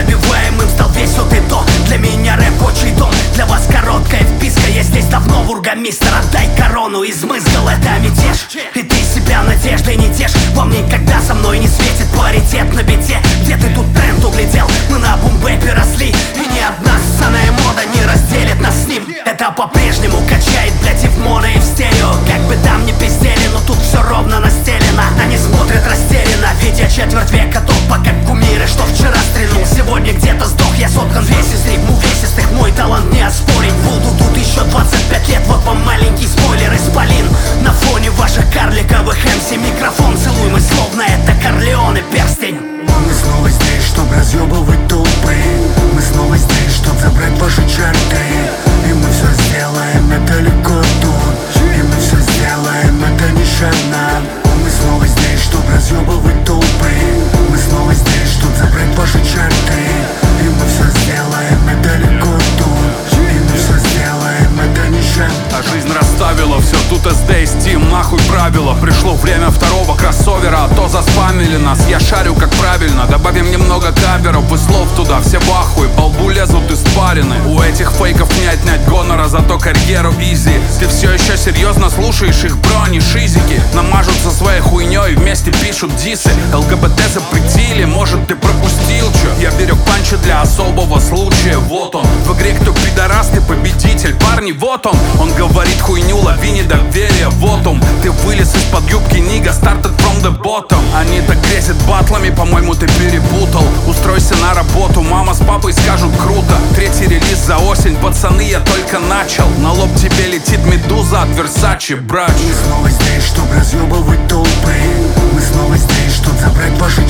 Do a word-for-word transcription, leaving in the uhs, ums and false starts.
непробиваемым стал весь вот и то. Для меня рэп отчий дом, для вас короткая вписка. Я здесь давно бургомистр, отдай корону, измызгал это мятеж. И ты себя надеждой не тешь, вам никогда со мной не светит паритет на бите. Где ты тут тренд углядел? Мы на бум-бэпе росли, и ни одна ссаная мода не разделит нас с ним. Это по-прежнему качает, блять, и в моно, и в стерео. Как бы там ни пиздели, но тут все ровно настелено. Они смотрят растерянно, ведь я четверть века топа, как кумиры, что вчера стрельнул, сегодня где-то сдох. Я соткан весь из рифм увесистых, мой талант не оспорить. Буду тут еще двадцать пять лет, вот вам маленький спойлер. Исполин на фоне ваших карликовых эм си. Микрофон целуемый, словно это Корлеоне перстень. Мы снова здесь, чтоб разъебывать толпы. Мы снова здесь, чтоб забрать ваши чарты. И мы все сделаем, это легко тут. И мы все сделаем, это нишана. Мы снова здесь, чтоб разъебывать толпы. Мы снова здесь, чтоб забрать ваши чарты. И мы все сделаем, это легко тут. И мы все сделаем, это нишана. А жизнь расставила все, тут эс ди и Steam, нахуй правила. Пришло время второго кроссовера, а то заспамили нас. Я шарю как правильно, добавим немного каверов и слов туда. Все в ахуе, по лбу лезут испарины. У этих фейков не отнять гонора, зато карьеру изи. Ты все еще серьезно слушаешь их брони, шизики? Намажутся своей хуйней, вместе пишут дисы. ЛГБТ запретили, может ты пропустил чё? Я берег панчи для особого случая, вот он. В игре кто пидорас, ты победитель, парни, вот он. Он говорит хуйню, лови недоверие, вот он. Ты вылез из-под юбки, нига, started from the bottom. Они так грезят батлами, по-моему, ты перепутал. Устройся на работу, мама с папой скажут круто. Третий релиз за осень, пацаны, я только начал. На лоб тебе летит медуза от Versace, брач. Мы снова здесь, чтоб разъебывать толпы. Мы снова здесь, чтоб забрать ваши